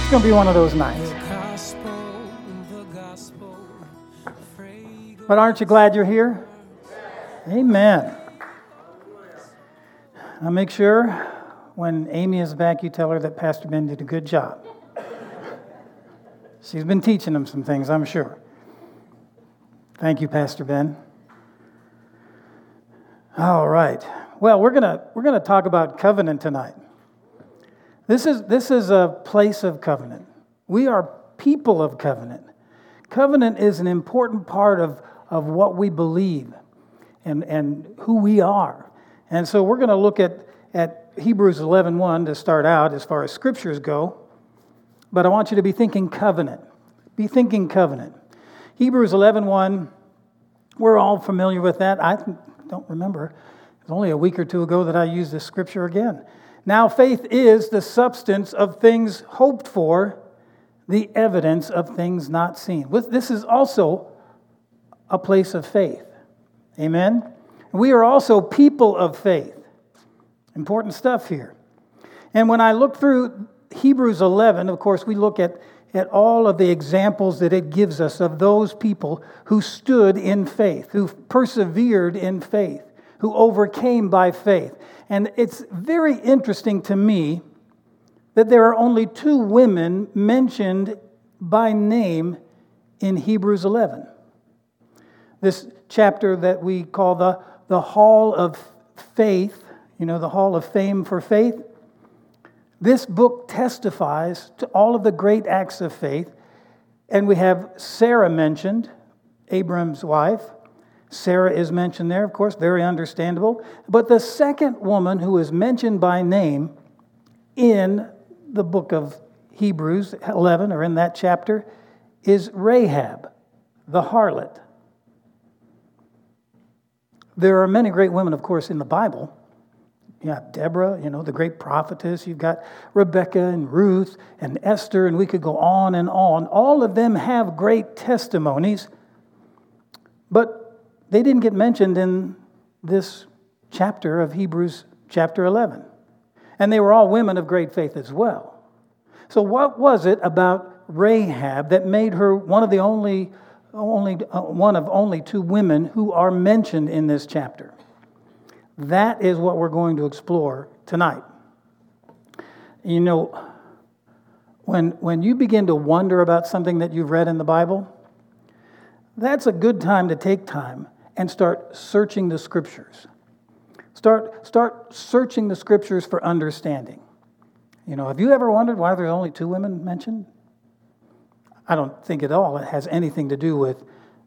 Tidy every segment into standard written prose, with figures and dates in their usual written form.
It's going to be one of those nights. But aren't you glad you're here? Amen. Now make sure when Amy is back, you tell her that Pastor Ben did a good job. She's been teaching them some things, I'm sure. Thank you, Pastor Ben. All right. Well, we're gonna talk about covenant tonight. This is a place of covenant. We are people of covenant. Covenant is an important part of what we believe and who we are. And so we're going to look at Hebrews 11:1 to start out as far as scriptures go. But I want you to be thinking covenant. Be thinking covenant. Hebrews 11:1, we're all familiar with that. I don't remember. It was only a week or two ago that I used this scripture again. Now faith is the substance of things hoped for, the evidence of things not seen. This is also a place of faith. Amen? We are also people of faith. Important stuff here. And when I look through Hebrews 11, of course, we look at all of the examples that it gives us of those people who stood in faith, who persevered in faith, who overcame by faith. And it's very interesting to me that there are only 2 women mentioned by name in Hebrews 11. This chapter that we call the Hall of Faith, the Hall of Fame for faith, this book testifies to all of the great acts of faith. And we have Sarah mentioned, Abram's wife. Sarah is mentioned there, of course, very understandable. But the second woman who is mentioned by name in the book of Hebrews 11, or in that chapter, is Rahab, the harlot. There are many great women, of course, in the Bible. You have Deborah, the great prophetess. You've got Rebecca and Ruth and Esther, and we could go on and on. All of them have great testimonies, but they didn't get mentioned in this chapter of Hebrews chapter 11. And they were all women of great faith as well. So what was it about Rahab that made her one of only 2 women who are mentioned in this chapter? That is what we're going to explore tonight. When you begin to wonder about something that you've read in the Bible, that's a good time to take time and start searching the Scriptures. Start searching the Scriptures for understanding. Have you ever wondered why there are only 2 women mentioned? I don't think at all it has anything to do with,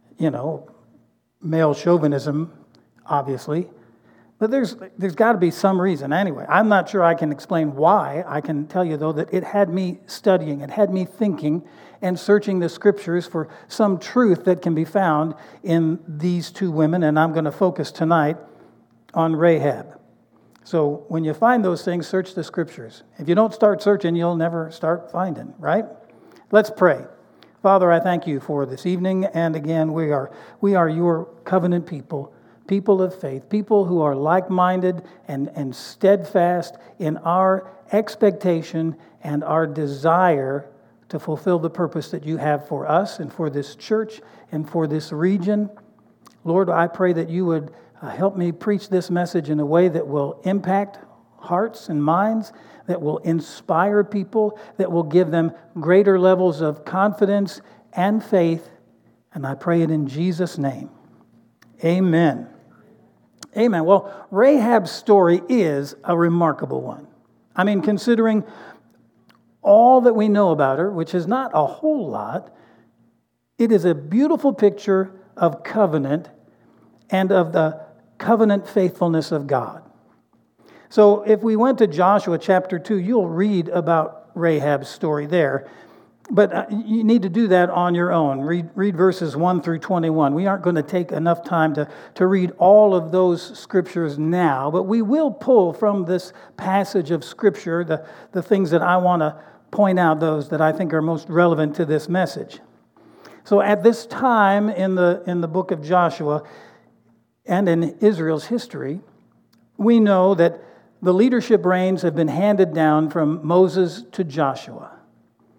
male chauvinism, obviously. But there's got to be some reason. Anyway, I'm not sure I can explain why. I can tell you, though, that it had me studying, it had me thinking and searching the Scriptures for some truth that can be found in these 2 women. And I'm going to focus tonight on Rahab. So when you find those things, search the Scriptures. If you don't start searching, you'll never start finding, right? Let's pray. Father, I thank you for this evening. And again, we are your covenant people. People of faith, people who are like-minded and steadfast in our expectation and our desire to fulfill the purpose that you have for us and for this church and for this region. Lord, I pray that you would help me preach this message in a way that will impact hearts and minds, that will inspire people, that will give them greater levels of confidence and faith. And I pray it in Jesus' name. Amen. Amen. Well, Rahab's story is a remarkable one. I mean, considering all that we know about her, which is not a whole lot, it is a beautiful picture of covenant and of the covenant faithfulness of God. So if we went to Joshua chapter 2, you'll read about Rahab's story there. But you need to do that on your own. Read verses 1 through 21. We aren't going to take enough time to read all of those scriptures now, but we will pull from this passage of Scripture the things that I want to point out, those that I think are most relevant to this message. So at this time in the book of Joshua and in Israel's history, we know that the leadership reins have been handed down from Moses to Joshua.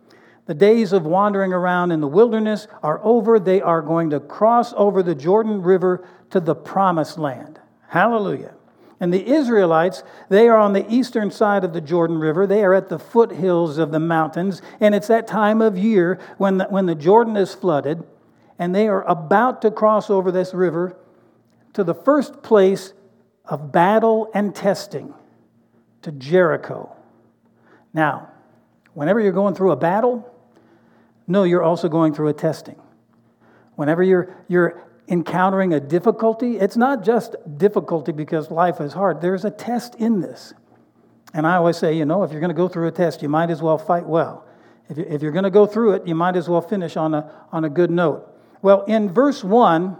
The days of wandering around in the wilderness are over. They are going to cross over the Jordan River to the promised land. Hallelujah. And the Israelites, they are on the eastern side of the Jordan River. They are at the foothills of the mountains. And it's that time of year when the Jordan is flooded. And they are about to cross over this river to the first place of battle and testing, to Jericho. Now, whenever you're going through a battle, no, you're also going through a testing. Whenever you're encountering a difficulty, it's not just difficulty because life is hard. There's a test in this. And I always say, if you're going to go through a test, you might as well fight well. If you're going to go through it, you might as well finish on a good note. Well, in verse 1,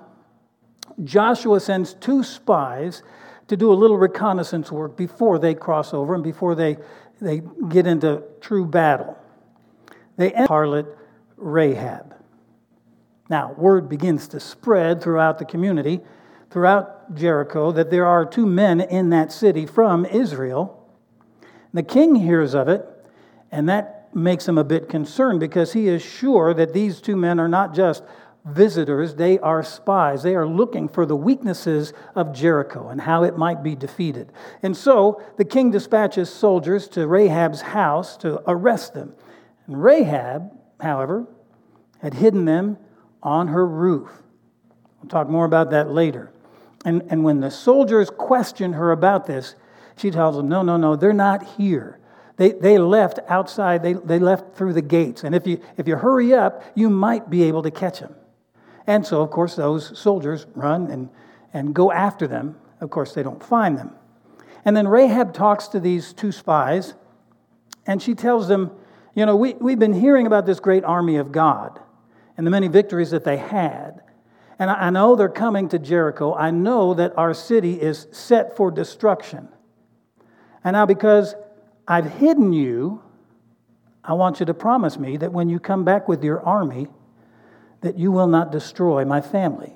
Joshua sends 2 spies to do a little reconnaissance work before they cross over and before they get into true battle. They enter harlot Rahab. Now, word begins to spread throughout the community, throughout Jericho, that there are 2 men in that city from Israel. The king hears of it, and that makes him a bit concerned because he is sure that these 2 men are not just visitors, they are spies. They are looking for the weaknesses of Jericho and how it might be defeated. And so the king dispatches soldiers to Rahab's house to arrest them. And Rahab, however, had hidden them on her roof. We'll talk more about that later. And when the soldiers question her about this, she tells them, no, they're not here. They left outside. They left through the gates. And if you hurry up, you might be able to catch them. And so, of course, those soldiers run and go after them. Of course, they don't find them. And then Rahab talks to these 2 spies, and she tells them, we've been hearing about this great army of God and the many victories that they had. And I know they're coming to Jericho. I know that our city is set for destruction. And now because I've hidden you, I want you to promise me that when you come back with your army, that you will not destroy my family.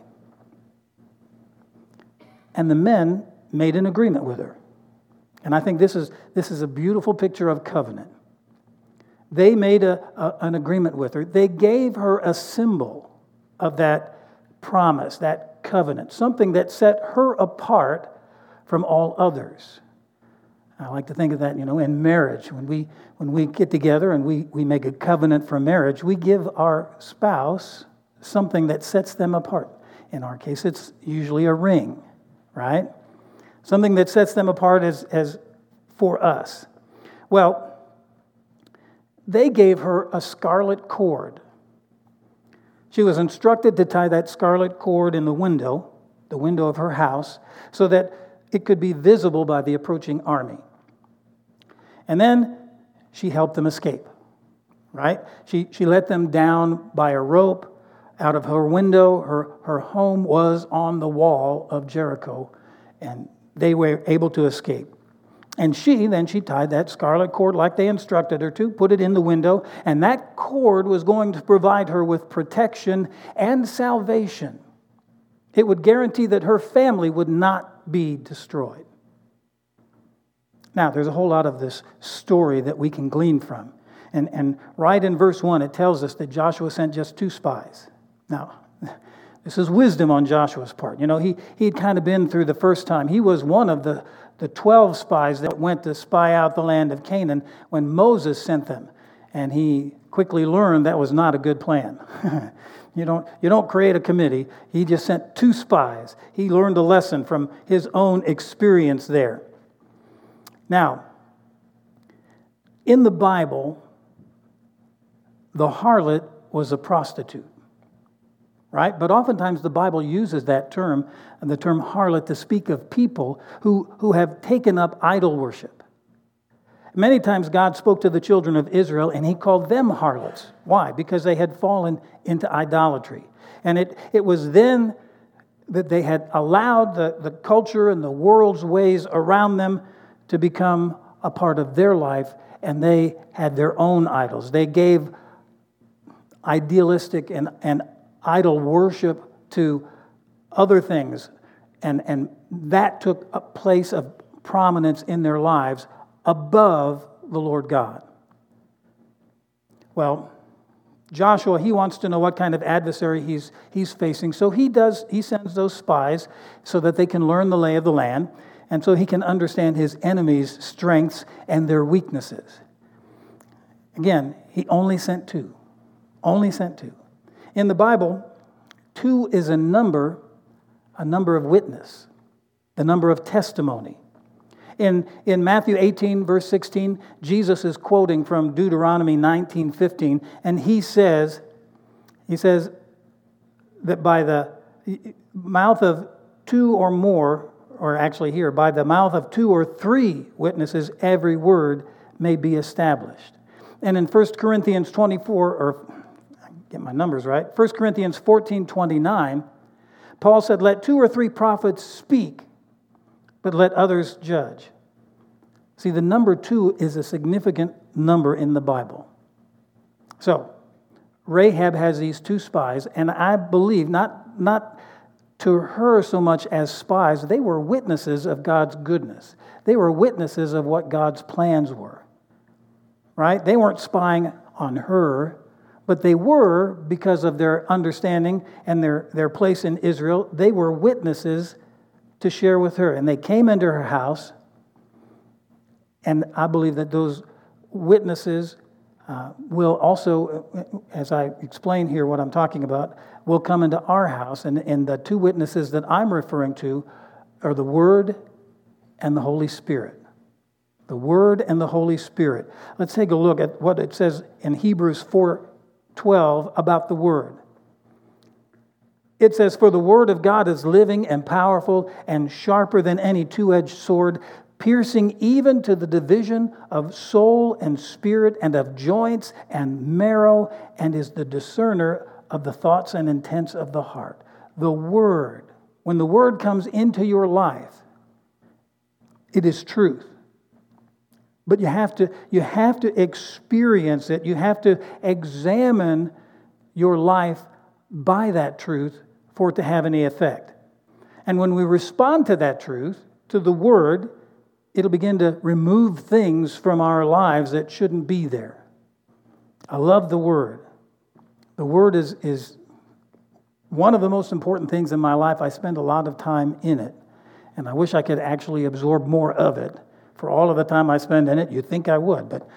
And the men made an agreement with her. And I think this is a beautiful picture of covenant. They made an agreement with her. They gave her a symbol of that promise, that covenant, something that set her apart from all others. I like to think of that, in marriage. When we get together and we make a covenant for marriage, we give our spouse something that sets them apart. In our case, it's usually a ring, right? Something that sets them apart as for us. Well, they gave her a scarlet cord. She was instructed to tie that scarlet cord in the window of her house, so that it could be visible by the approaching army. And then she helped them escape, right? She let them down by a rope out of her window. Her home was on the wall of Jericho, and they were able to escape. And she tied that scarlet cord like they instructed her to, put it in the window, and that cord was going to provide her with protection and salvation. It would guarantee that her family would not be destroyed. Now, there's a whole lot of this story that we can glean from. And right in verse 1, it tells us that Joshua sent just 2 spies. Now, this is wisdom on Joshua's part. He'd kind of been through the first time. He was one of the 12 spies that went to spy out the land of Canaan when Moses sent them. And he quickly learned that was not a good plan. You don't create a committee. He just sent 2 spies. He learned a lesson from his own experience there. Now, in the Bible, the harlot was a prostitute, right? But oftentimes the Bible uses that term, the term harlot, to speak of people who have taken up idol worship. Many times God spoke to the children of Israel and he called them harlots. Why? Because they had fallen into idolatry. And it was then that they had allowed the culture and the world's ways around them to become a part of their life, and they had their own idols. They gave idealistic and idol worship to other things, and that took a place of prominence in their lives above the Lord God. Well, Joshua, he wants to know what kind of adversary he's facing. So he sends those spies so that they can learn the lay of the land, and so he can understand his enemies' strengths and their weaknesses. Again, he only sent two. Only sent two. In the Bible, two is a number of witness, the number of testimony. In Matthew 18, verse 16, Jesus is quoting from Deuteronomy 19:15, and he says that by the mouth of two or more, or actually here, by the mouth of two or three witnesses, every word may be established. And in 1 Corinthians 24, or get my numbers right, 1 Corinthians 14:29, Paul said, "Let two or three prophets speak, but let others judge." See, the number two is a significant number in the Bible. So, Rahab has these two spies, and I believe, not to her so much as spies, they were witnesses of God's goodness. They were witnesses of what God's plans were. Right? They weren't spying on her, but they were, because of their understanding and their place in Israel, they were witnesses to share with her. And they came into her house, and I believe that those witnesses will also, as I explain here what I'm talking about, will come into our house. And the two witnesses that I'm referring to are the Word and the Holy Spirit. The Word and the Holy Spirit. Let's take a look at what it says in Hebrews 4:12 about the Word. It says, "For the Word of God is living and powerful and sharper than any two-edged sword, piercing even to the division of soul and spirit and of joints and marrow, and is the discerner of the thoughts and intents of the heart." The Word, when the Word comes into your life, it is truth. But you have to experience it. You have to examine your life by that truth for it to have any effect. And when we respond to that truth, to the Word, it'll begin to remove things from our lives that shouldn't be there. I love the Word. The Word is one of the most important things in my life. I spend a lot of time in it, and I wish I could actually absorb more of it. For all of the time I spend in it, you'd think I would, but,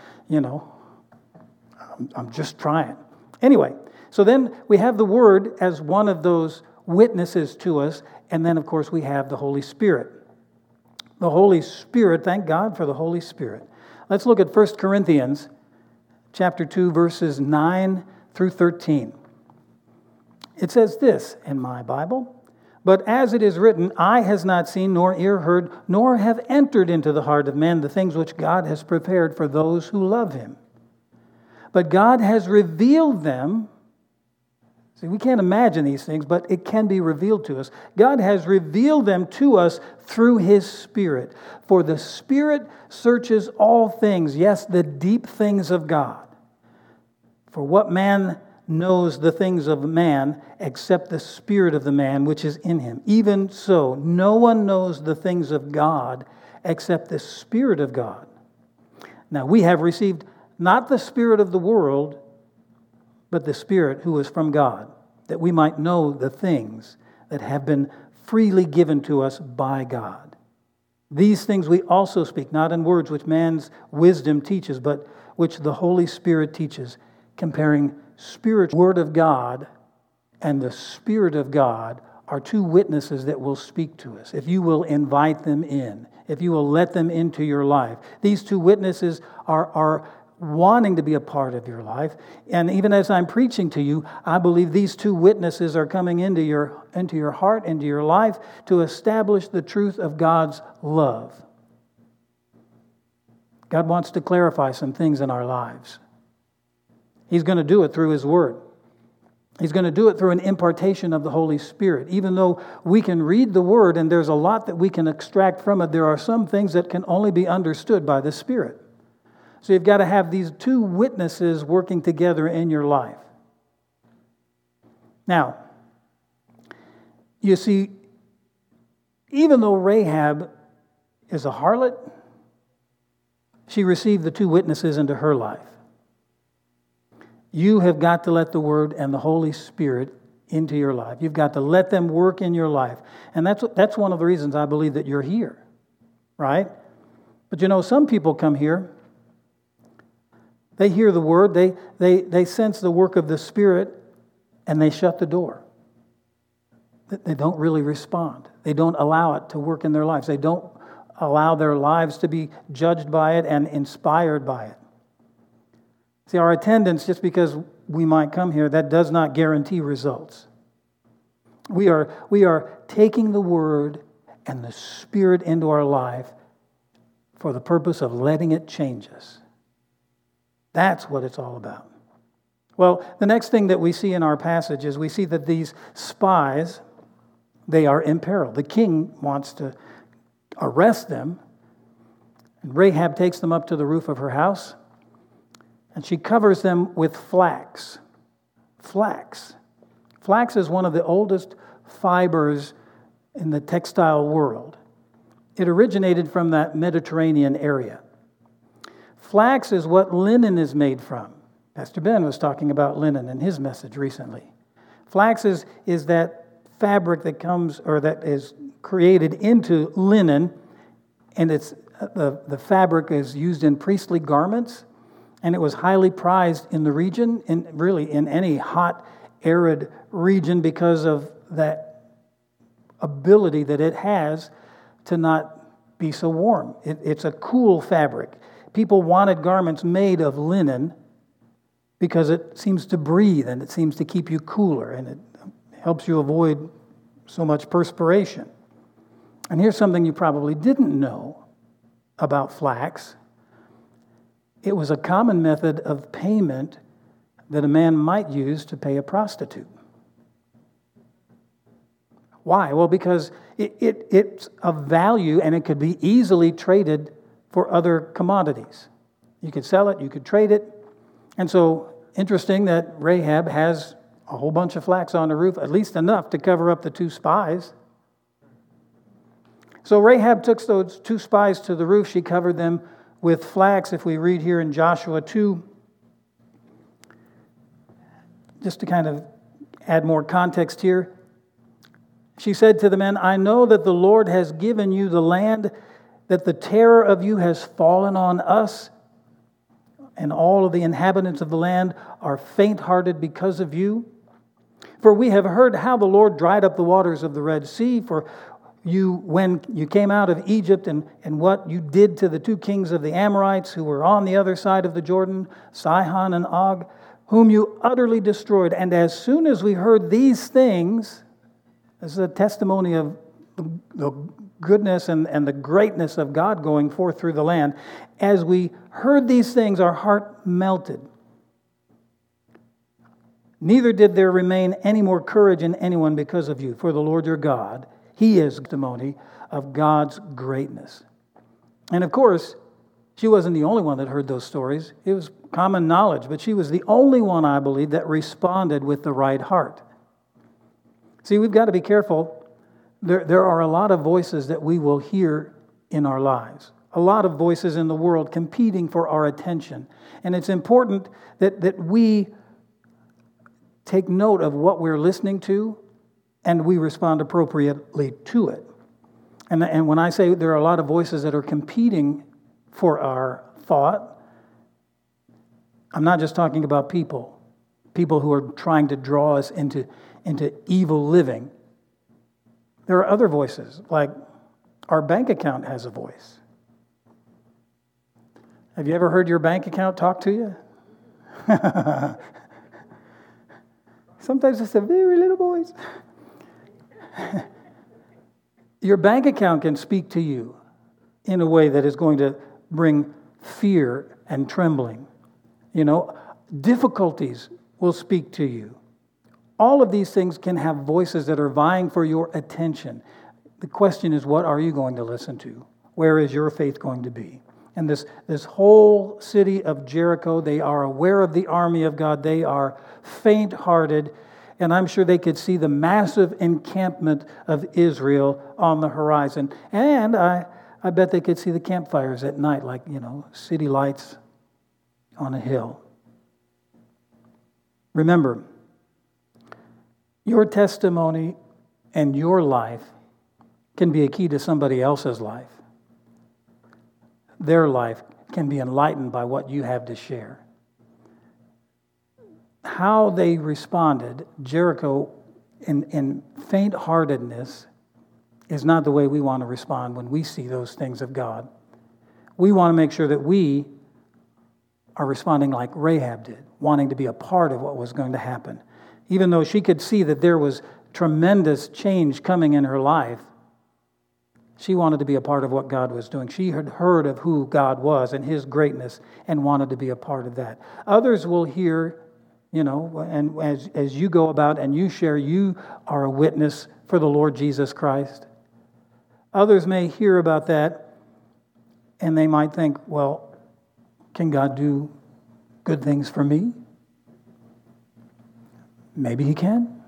I'm just trying. Anyway, so then we have the Word as one of those witnesses to us, and then, of course, we have the Holy Spirit. The Holy Spirit, thank God for the Holy Spirit. Let's look at 1 Corinthians chapter 2, verses 9 through 13. It says this in my Bible: "But as it is written, eye has not seen, nor ear heard, nor have entered into the heart of man the things which God has prepared for those who love Him. But God has revealed them." See, we can't imagine these things, but it can be revealed to us. God has revealed them to us through His Spirit. For the Spirit searches all things, yes, the deep things of God. For what man knows the things of man except the spirit of the man which is in him? Even so, no one knows the things of God except the Spirit of God. Now, we have received not the spirit of the world, but the Spirit who is from God, that we might know the things that have been freely given to us by God. These things we also speak, not in words which man's wisdom teaches, but which the Holy Spirit teaches, comparing spiritual Word of God and the Spirit of God are two witnesses that will speak to us. If you will invite them in, if you will let them into your life. These two witnesses are wanting to be a part of your life. And even as I'm preaching to you, I believe these two witnesses are coming into your heart, into your life, to establish the truth of God's love. God wants to clarify some things in our lives. He's going to do it through His Word. He's going to do it through an impartation of the Holy Spirit. Even though we can read the Word and there's a lot that we can extract from it, there are some things that can only be understood by the Spirit. So you've got to have these two witnesses working together in your life. Now, you see, even though Rahab is a harlot, she received the two witnesses into her life. You have got to let the Word and the Holy Spirit into your life. You've got to let them work in your life. And that's one of the reasons I believe that you're here, right? But you know, some people come here, they hear the Word, they sense the work of the Spirit, and they shut the door. They don't really respond. They don't allow it to work in their lives. They don't allow their lives to be judged by it and inspired by it. See, our attendance, just because we might come here, that does not guarantee results. We are taking the Word and the Spirit into our life for the purpose of letting it change us. That's what it's all about. Well, the next thing that we see in our passage is we see that these spies, they are in peril. The king wants to arrest them. And Rahab takes them up to the roof of her house, and she covers them with flax. Flax. Flax is one of the oldest fibers in the textile world. It originated from that Mediterranean area. Flax is what linen is made from. Pastor Ben was talking about linen in his message recently. Flax is that fabric that comes, or that is created into linen, and it's the fabric is used in priestly garments, and it was highly prized in the region, in any hot, arid region, because of that ability that it has to not be so warm. It's a cool fabric. People wanted garments made of linen because it seems to breathe and it seems to keep you cooler and it helps you avoid so much perspiration. And here's something you probably didn't know about flax. It was a common method of payment that a man might use to pay a prostitute. Why? Well, because it's of value and it could be easily traded for other commodities. You could sell it, you could trade it. And so, interesting that Rahab has a whole bunch of flax on the roof, at least enough to cover up the two spies. So Rahab took those two spies to the roof. She covered them with flax. If we read here in Joshua 2, just to kind of add more context here, she said to the men, I know that the Lord has given you the land, that the terror of you has fallen on us, and all of the inhabitants of the land are faint-hearted because of you. For we have heard how the Lord dried up the waters of the Red Sea for you when you came out of Egypt, and what you did to the two kings of the Amorites who were on the other side of the Jordan, Sihon and Og, whom you utterly destroyed. And as soon as we heard these things, this is a testimony of the goodness and the greatness of God going forth through the land. As we heard these things, our heart melted. Neither did there remain any more courage in anyone because of you. For the Lord your God, He is testimony of God's greatness. And of course, she wasn't the only one that heard those stories. It was common knowledge, but she was the only one, I believe, that responded with the right heart. See, we've got to be careful. There are a lot of voices that we will hear in our lives. A lot of voices in the world competing for our attention. And it's important that we take note of what we're listening to and we respond appropriately to it. And when I say there are a lot of voices that are competing for our thought, I'm not just talking about people who are trying to draw us into evil living. There are other voices, like our bank account has a voice. Have you ever heard your bank account talk to you? Sometimes it's a very little voice. Your bank account can speak to you in a way that is going to bring fear and trembling. You know, difficulties will speak to you. All of these things can have voices that are vying for your attention. The question is, what are you going to listen to? Where is your faith going to be? And this whole city of Jericho, they are aware of the army of God. They are faint-hearted. And I'm sure they could see the massive encampment of Israel on the horizon. And I bet they could see the campfires at night, like, city lights on a hill. Remember, your testimony and your life can be a key to somebody else's life. Their life can be enlightened by what you have to share. How they responded, Jericho, in faint-heartedness, is not the way we want to respond when we see those things of God. We want to make sure that we are responding like Rahab did, wanting to be a part of what was going to happen. Even though she could see that there was tremendous change coming in her life, she wanted to be a part of what God was doing. She had heard of who God was and His greatness and wanted to be a part of that. Others will hear, and as you go about and you share, you are a witness for the Lord Jesus Christ. Others may hear about that and they might think, well, can God do good things for me? Maybe He can.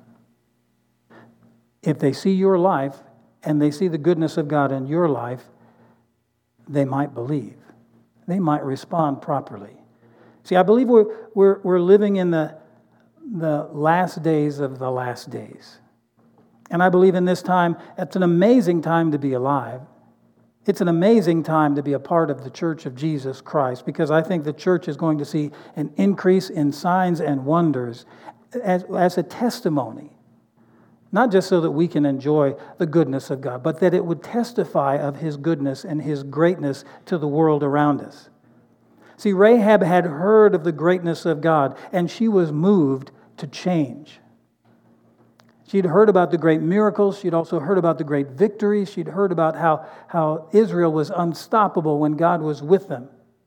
If they see your life and they see the goodness of God in your life, they might believe. They might respond properly. See, I believe we're living in the last days of the last days. And I believe in this time, it's an amazing time to be alive. It's an amazing time to be a part of the Church of Jesus Christ, because I think the church is going to see an increase in signs and wonders as a testimony. Not just so that we can enjoy the goodness of God, but that it would testify of His goodness and His greatness to the world around us. See, Rahab had heard of the greatness of God, and she was moved to change. She'd heard about the great miracles. She'd also heard about the great victories. She'd heard about how Israel was unstoppable when God was with them.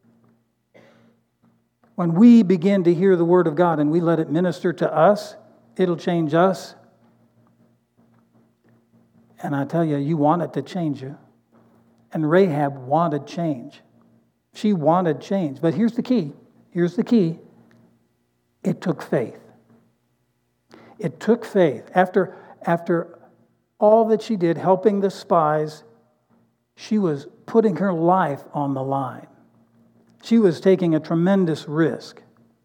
When we begin to hear the Word of God and we let it minister to us, it'll change us. And I tell you, you want it to change you. And Rahab wanted change. She wanted change. But here's the key. Here's the key. It took faith. It took faith. After all that she did, helping the spies, she was putting her life on the line. She was taking a tremendous risk.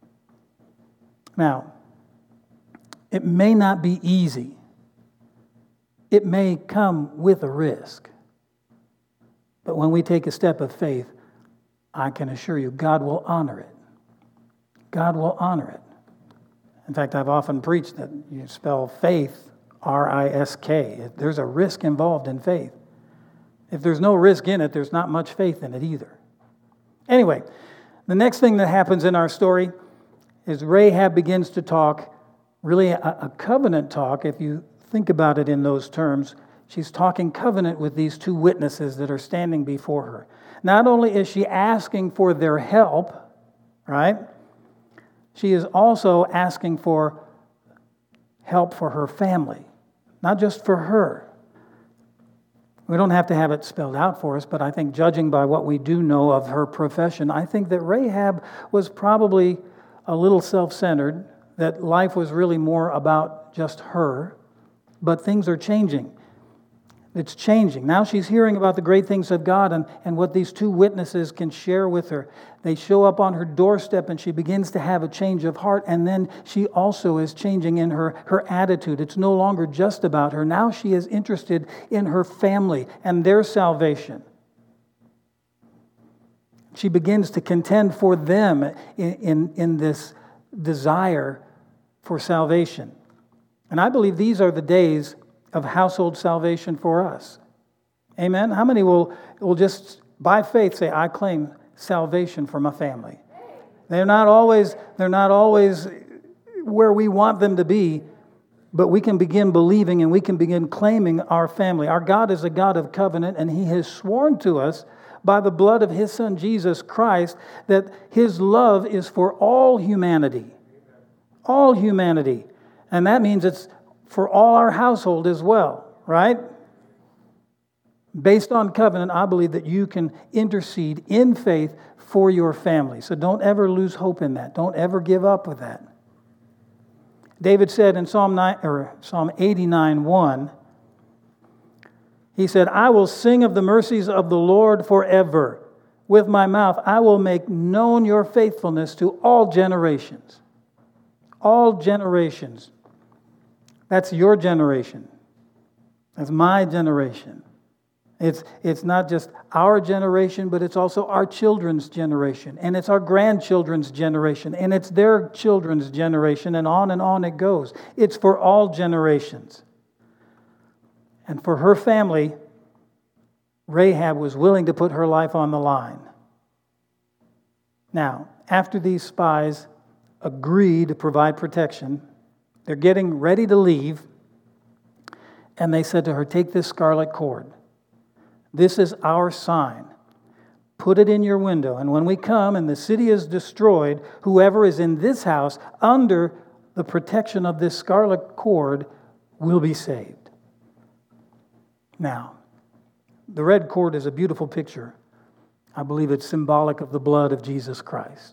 Now, it may not be easy. It may come with a risk. But when we take a step of faith, I can assure you, God will honor it. God will honor it. In fact, I've often preached that you spell faith, R-I-S-K. There's a risk involved in faith. If there's no risk in it, there's not much faith in it either. Anyway, the next thing that happens in our story is Rahab begins to talk, really a covenant talk, if you think about it in those terms. She's talking covenant with these two witnesses that are standing before her. Not only is she asking for their help, right? She is also asking for help for her family, not just for her. We don't have to have it spelled out for us, but I think judging by what we do know of her profession, I think that Rahab was probably a little self-centered, that life was really more about just her, but things are changing. It's changing. Now she's hearing about the great things of God and what these two witnesses can share with her. They show up on her doorstep and she begins to have a change of heart, and then she also is changing in her attitude. It's no longer just about her. Now she is interested in her family and their salvation. She begins to contend for them in this desire for salvation. And I believe these are the days of household salvation for us. Amen? How many will just, by faith, say, I claim salvation for my family? They're not always where we want them to be, but we can begin believing and we can begin claiming our family. Our God is a God of covenant, and He has sworn to us by the blood of His Son, Jesus Christ, that His love is for all humanity. All humanity. And that means it's for all our household as well, right? Based on covenant, I believe that you can intercede in faith for your family. So don't ever lose hope in that. Don't ever give up with that. David said in Psalm 89:1, he said, I will sing of the mercies of the Lord forever. With my mouth I will make known your faithfulness to all generations. All generations. That's your generation. That's my generation. It's not just our generation, but it's also our children's generation, and it's our grandchildren's generation, and it's their children's generation, and on it goes. It's for all generations. And for her family, Rahab was willing to put her life on the line. Now, after these spies agree to provide protection, they're getting ready to leave, and they said to her, "Take this scarlet cord. This is our sign. Put it in your window, and when we come and the city is destroyed, whoever is in this house under the protection of this scarlet cord will be saved." Now, the red cord is a beautiful picture. I believe it's symbolic of the blood of Jesus Christ.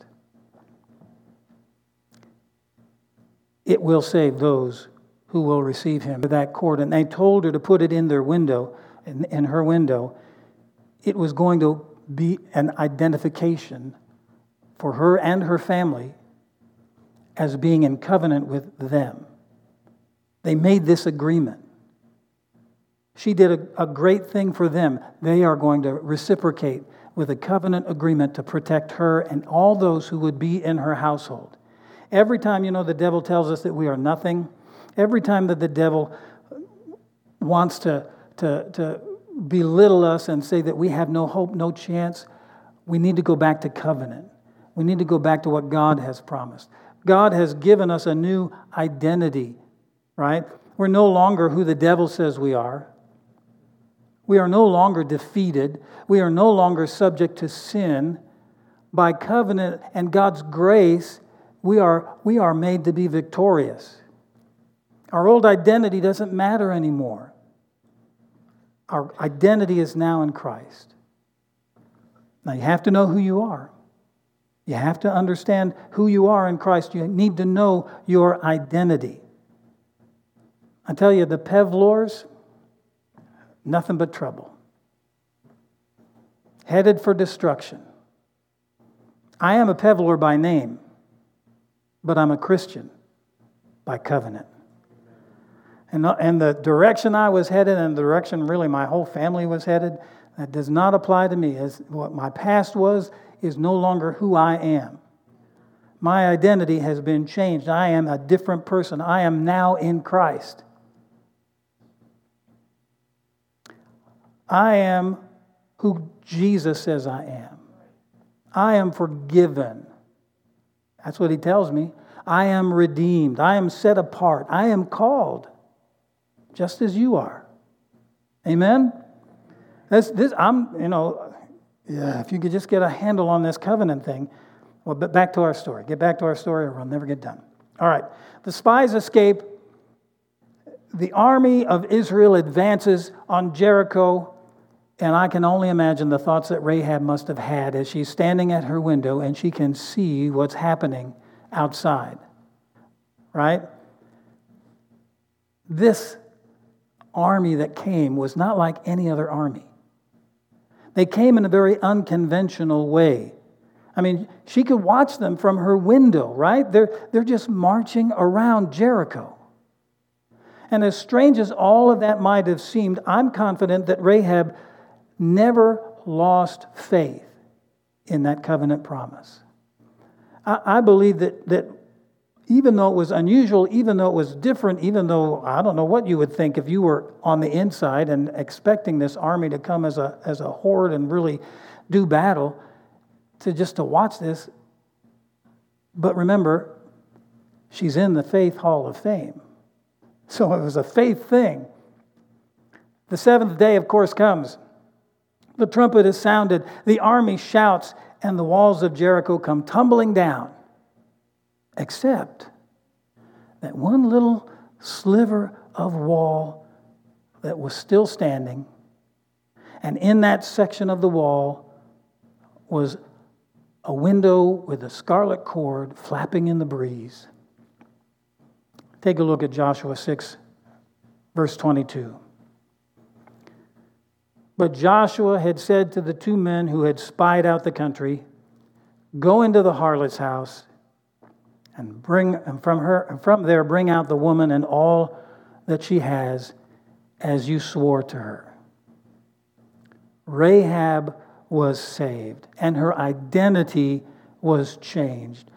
It will save those who will receive him. That cord, and they told her to put it in their window, in her window. It was going to be an identification for her and her family as being in covenant with them. They made this agreement. She did a great thing for them. They are going to reciprocate with a covenant agreement to protect her and all those who would be in her household. Every time, the devil tells us that we are nothing, every time that the devil wants to belittle us and say that we have no hope, no chance, we need to go back to covenant. We need to go back to what God has promised. God has given us a new identity, right? We're no longer who the devil says we are. We are no longer defeated. We are no longer subject to sin. By covenant and God's grace, we are made to be victorious. Our old identity doesn't matter anymore. Our identity is now in Christ. Now, you have to know who you are. You have to understand who you are in Christ. You need to know your identity. I tell you, the Pevlors, nothing but trouble. Headed for destruction. I am a Pevlor by name, but I'm a Christian by covenant. And the direction I was headed, and the direction really my whole family was headed, that does not apply to me. As what my past was is no longer who I am. My identity has been changed. I am a different person. I am now in Christ. I am who Jesus says I am. I am forgiven. That's what he tells me. I am redeemed. I am set apart. I am called, just as you are. Amen? If you could just get a handle on this covenant thing. Well, but back to our story. Get back to our story or we'll never get done. All right. The spies escape. The army of Israel advances on Jericho. And I can only imagine the thoughts that Rahab must have had as she's standing at her window and she can see what's happening outside. Right? This army that came was not like any other army. They came in a very unconventional way. I mean, she could watch them from her window, right? They're just marching around Jericho. And as strange as all of that might have seemed, I'm confident that Rahab never lost faith in that covenant promise. I believe that even though it was unusual, even though it was different, even though I don't know what you would think if you were on the inside and expecting this army to come as a horde and really do battle, to watch this. But remember, she's in the Faith Hall of Fame. So it was a faith thing. The seventh day, of course, comes. The trumpet is sounded, the army shouts, and the walls of Jericho come tumbling down. Except that one little sliver of wall that was still standing. And in that section of the wall was a window with a scarlet cord flapping in the breeze. Take a look at Joshua 6, verse 22. But Joshua had said to the two men who had spied out the country, "Go into the harlot's house and from there bring out the woman and all that she has, as you swore to her." Rahab was saved, and her identity was changed,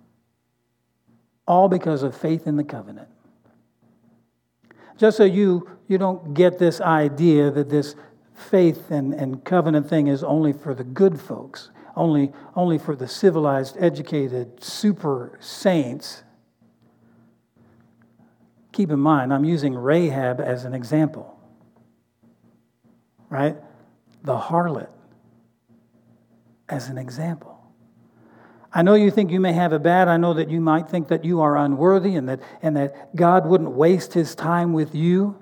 all because of faith in the covenant. Just so you don't get this idea that this faith and covenant thing is only for the good folks, only for the civilized, educated, super saints. Keep in mind, I'm using Rahab as an example, right? The harlot as an example. I know you think you may have it bad. I know that you might think that you are unworthy and that God wouldn't waste his time with you.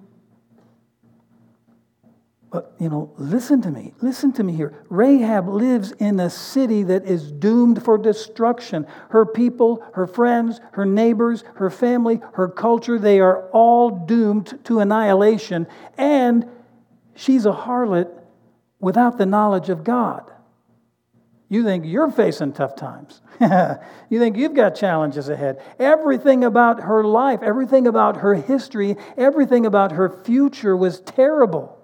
But, listen to me. Listen to me here. Rahab lives in a city that is doomed for destruction. Her people, her friends, her neighbors, her family, her culture, they are all doomed to annihilation. And she's a harlot without the knowledge of God. You think you're facing tough times. You think you've got challenges ahead. Everything about her life, everything about her history, everything about her future was terrible.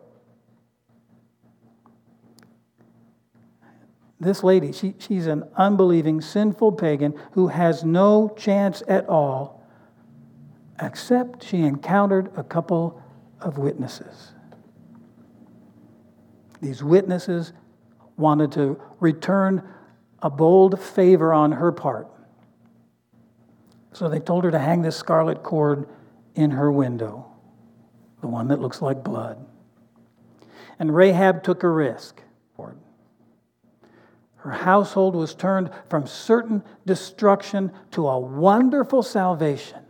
This lady, she's an unbelieving, sinful pagan who has no chance at all, except she encountered a couple of witnesses. These witnesses wanted to return a bold favor on her part. So they told her to hang this scarlet cord in her window, the one that looks like blood. And Rahab took a risk. Her household was turned from certain destruction to a wonderful salvation.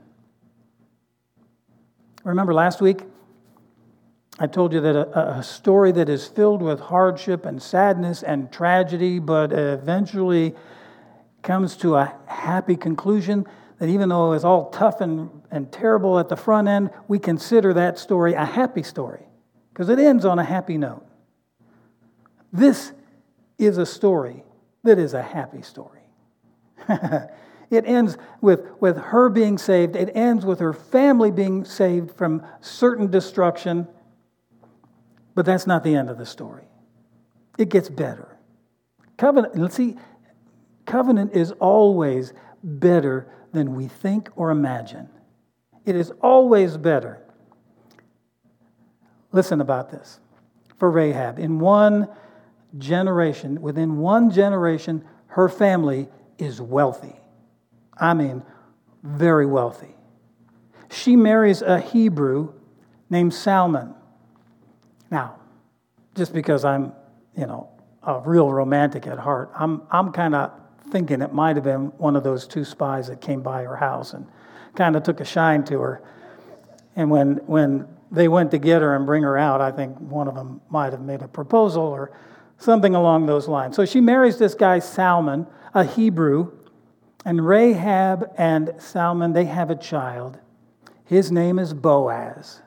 Remember last week, I told you that a story that is filled with hardship and sadness and tragedy, but eventually comes to a happy conclusion, that even though it was all tough and terrible at the front end, we consider that story a happy story because it ends on a happy note. This is a story that is a happy story. It ends with her being saved. It ends with her family being saved from certain destruction. But that's not the end of the story. It gets better. Covenant is always better than we think or imagine. It is always better. Listen about this. For Rahab, within one generation, her family is wealthy. I mean, very wealthy. She marries a Hebrew named Salmon. Now, just because I'm, a real romantic at heart, I'm kind of thinking it might have been one of those two spies that came by her house and kind of took a shine to her. And when they went to get her and bring her out, I think one of them might have made a proposal or something along those lines. So she marries this guy Salmon, a Hebrew, and Rahab and Salmon, they have a child. His name is Boaz.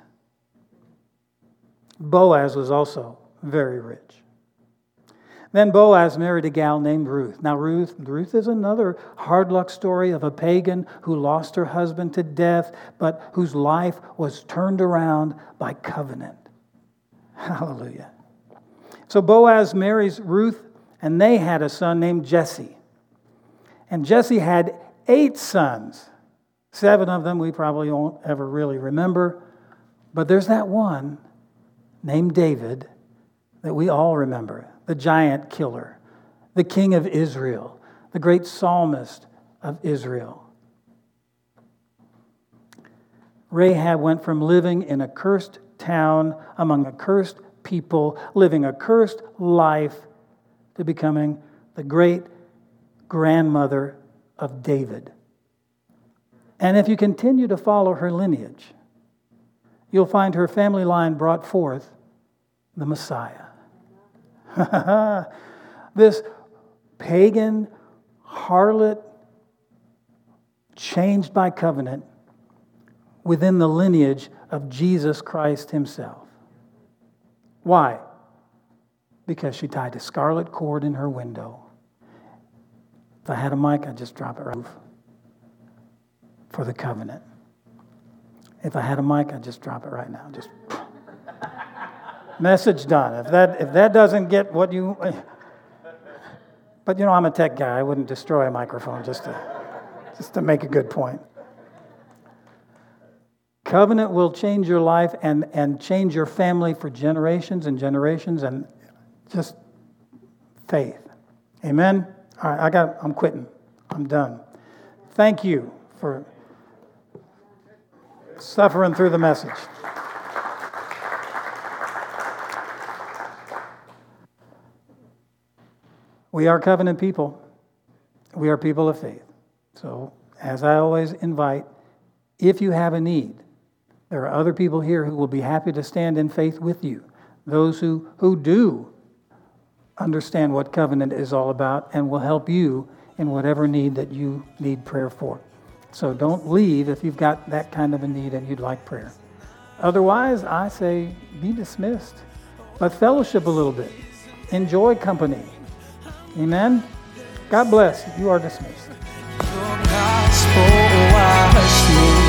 Boaz was also very rich. Then Boaz married a gal named Ruth. Now Ruth is another hard luck story of a pagan who lost her husband to death, but whose life was turned around by covenant. Hallelujah. So Boaz marries Ruth, and they had a son named Jesse. And Jesse had 8 sons. 7 of them we probably won't ever really remember. But there's that one named David that we all remember. The giant killer, the king of Israel, the great psalmist of Israel. Rahab went from living in a cursed town among a cursed people, living a cursed life, to becoming the great grandmother of David. And if you continue to follow her lineage, you'll find her family line brought forth the Messiah. This pagan harlot changed by covenant within the lineage of Jesus Christ himself. Why? Because she tied a scarlet cord in her window. If I had a mic, I'd just drop it right. for the covenant. If I had a mic, I'd just drop it right now. Just message done. If that doesn't get what you... But I'm a tech guy. I wouldn't destroy a microphone just to make a good point. Covenant will change your life and change your family for generations and generations, and just faith. Amen? All right, I'm quitting. I'm done. Thank you for suffering through the message. We are covenant people. We are people of faith. So, as I always invite, if you have a need, there are other people here who will be happy to stand in faith with you. Those who do understand what covenant is all about and will help you in whatever need that you need prayer for. So don't leave if you've got that kind of a need and you'd like prayer. Otherwise, I say be dismissed. But fellowship a little bit. Enjoy company. Amen? God bless. You are dismissed. Your gospel,